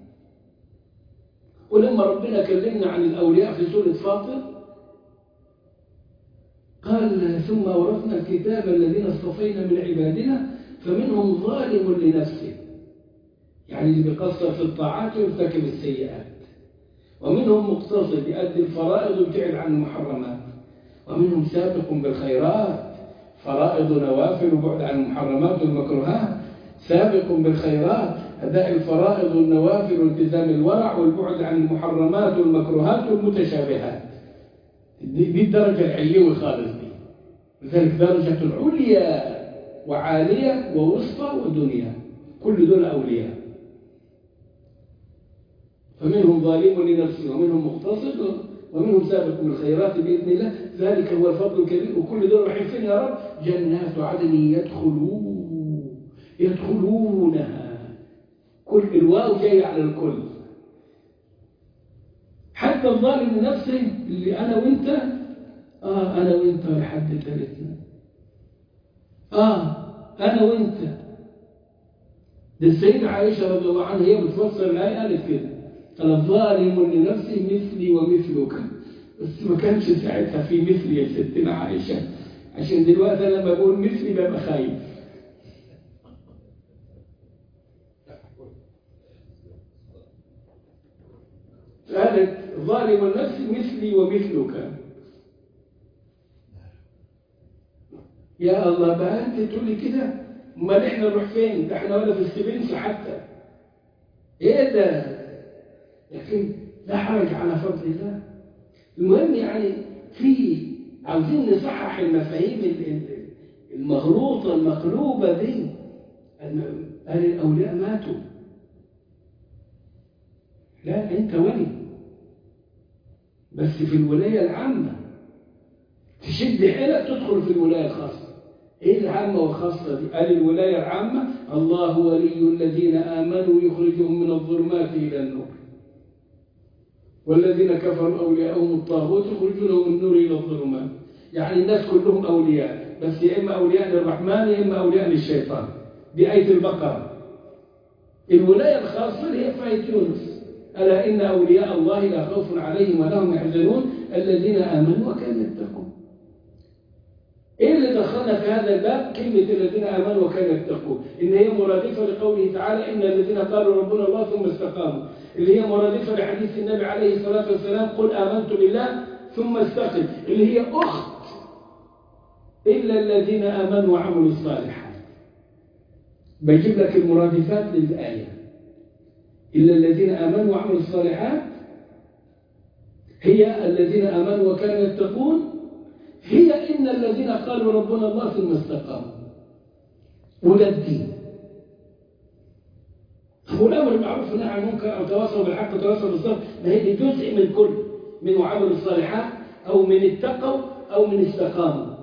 ولما ربنا كلمنا عن الأولياء في سورة فاطر قال ثم أورثنا الكتاب الذين اصطفينا من عبادنا فمنهم ظالم لنفسه يعني اللي بيقصر في الطاعات ويرتكب السيئات ومنهم مقتصد يؤدي الفرائض ويبتعد عن المحرمات ومنهم سابق بالخيرات فرائض نوافل وبعد عن المحرمات والمكروهات. سابق بالخيرات أداء الفرائض والنوافل والتزام الورع والبعد عن المحرمات والمكروهات والمتشابهات. دي, دي الدرجة العلوية خالص دي. لذلك درجة عليا وعالية ووسطى ودنيا، كل دول أولياء. فمنهم ظالم لنفسه ومنهم مقتصد ومنهم سابق بالخيرات بإذن الله، ذلك هو الفضل الكبير. وكل دول رايحين فين يا رب؟ جنات عدن يدخلون يدخلونها. كل الواو جاي على الكل، حتى الظالم لنفسه اللي أنا وإنت، آه أنا وإنت لحد ثالثنا، آه أنا وإنت. ده السيدة عائشة رضي الله عنها هي بتفسر الآية قالت كده: أنا ظالم لنفسي مثلي ومثلك. بس ما كانش ساعتها في مثلي يا ستنا عائشة، عشان دلوقتي أنا لما بقول مثلي ببقى خايف. قالت ظالم لنفسي مثلي ومثلك. يا الله بقى أنت تقول لي كده؟ امال احنا نروح فين؟ ده احنا ولا في السبنس حتى. ايه ده؟ لكن لا حرج على فضل الله. المهم يعني في عاوزين نصحح المفاهيم المغلوطة المقلوبة دي. قال الأولياء ماتوا. لا، أنت ولي، بس في الولاية العامة تشد حيلك تدخل في الولاية الخاصة. ايه العامة والخاصة دي؟ قال الولاية العامة: الله ولي الذين آمنوا يخرجهم من الظلمات إلى النور، والذين كفروا أولياءهم الطاغوت يخرجونهم من النور إلى الظلمات. يعني الناس كلهم أولياء، بس يا إما أولياء للرحمن يا إما أولياء للشيطان. دي آية البقرة. الولاية الخاصة هي في آية يونس: ألا إن أولياء الله لا خوف عليهم ولا هم يحزنون الذين آمنوا وكانوا يتقون. إيه اللي دخلنا في هذا الباب؟ كلمة الذين آمنوا وكانوا يتقون، إن هي مرادفة لقوله تعالى: إن الذين قالوا ربنا الله ثم استقاموا، اللي هي مرادفة لحديث النبي عليه الصلاة والسلام: قل آمنت بالله ثم استقم، اللي هي أخت إلا الذين آمنوا وعملوا الصالحات. بجيب لك المرادفات للآية: إلا الذين آمنوا وعملوا الصالحات هي الذين آمنوا وكانوا يتقون، هي إن الذين قالوا ربنا الله ثم استقاموا. وده الدين. هو الأمر بالمعروف والنهي عن المنكر أو تواصوا بالحق وتواصوا بالصبر، ما هي دي جزء من كل، من وعملوا الصالحات أو من اتقوا أو من استقاموا.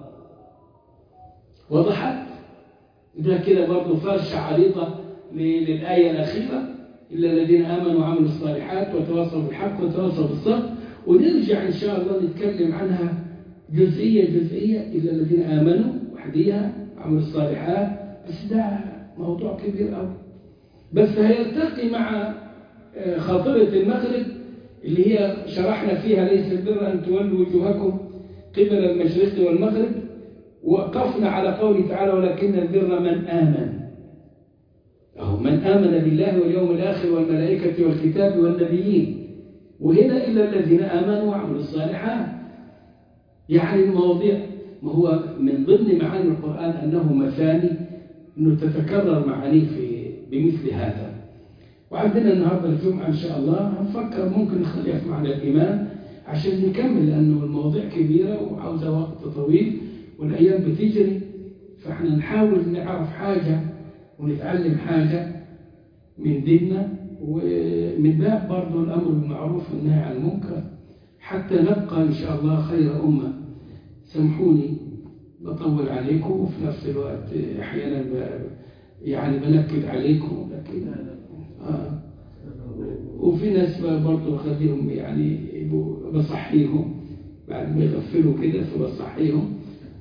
وضحت؟ ده كده برضه فرشة عريضة للآية الأخيرة: إلا الذين آمنوا وعملوا الصالحات وتواصوا بالحق وتواصوا بالصبر. ونرجع إن شاء الله نتكلم عنها جزئية جزئية: إلا الذين آمنوا وحديها وعملوا الصالحات. بس ده موضوع كبير أوي، بس هيلتقي مع خاطرة المغرب اللي هي شرحنا فيها: ليس البر أن تولوا وجوهكم قبل المشرق والمغرب. وقفنا على قوله تعالى: ولكن البر من آمن. أو من آمن بالله واليوم الآخر والملائكة والكتاب والنبيين. وهنا إلا الذين آمنوا وعملوا الصالحات. يعني المواضيع، ما هو من ضمن معاني القرآن أنه مثاني، أنه تتكرر معانيه في بمثل هذا. وعندنا النهاردة الجمعة إن شاء الله هنفكر ممكن نخليها في معنى الإيمان عشان نكمل، لأنه المواضيع كبيرة وعاوزة وقت طويل والأيام بتجري، فإحنا نحاول نعرف حاجة ونتعلم حاجة من ديننا، ومن باب برضه الأمر بالمعروف والنهي عن المنكر، حتى نبقى إن شاء الله خير أمة. سامحوني بطول عليكم، وفي نفس الوقت أحيانا يعني بنكد عليكم، لكن آه وفي ناس برضه خليهم يعني بصحيهم بعد ما يغفلوا كده، فبصحيهم.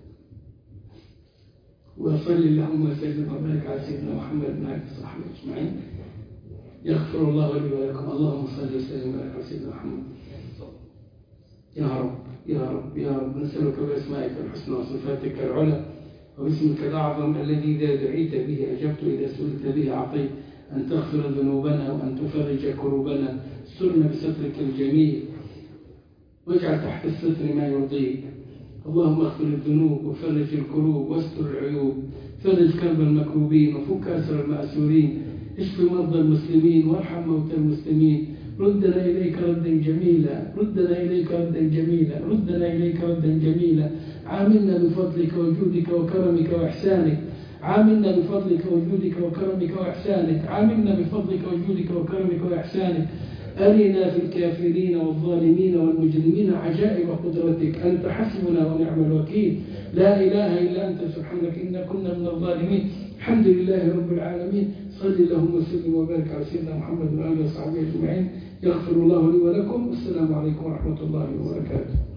وصلي اللهم وسلم وبارك على سيدنا محمد وعلى صحبه اجمعين. يغفر الله لي ولكم. اللهم صل وسلم وبارك على سيدنا محمد. يا رب يا رب يا رب نسألك بأسمائك الحسنى وصفاتك العلى وباسمك الأعظم الذي إذا دعيت به أجبت، إذا سئلت به أعطيت، أن تغفر ذنوبنا وأن تفرج كروبنا. استرنا بسترك الجميل واجعل تحت الستر ما يرضيك. اللهم اغفر الذنوب وفرج الكروب واستر العيوب، فرج كرب المكروبين وفك أسر المأسورين، اشف مرضى المسلمين وارحم موتى المسلمين، ردنا إليك ردا جميلا، ردنا إليك ردا جميلا، ردنا إليك ردا جميلا. عاملنا بفضلك وجودك وكرمك وإحسانك، عاملنا بفضلك وجودك وكرمك وإحسانك، عاملنا بفضلك وجودك وكرمك وإحسانك. أرنا في الكافرين والظالمين والمجرمين عجائب قدرتك، أنت حسبنا ونعم الوكيل، لا إله إلا أنت سبحانك إنا كنا من الظالمين. الحمد لله رب العالمين. صل اللهم وسلم وبارك على سيدنا محمد وآله وصحبه أجمعين. يغفر الله لي ولكم. السلام عليكم ورحمة الله وبركاته.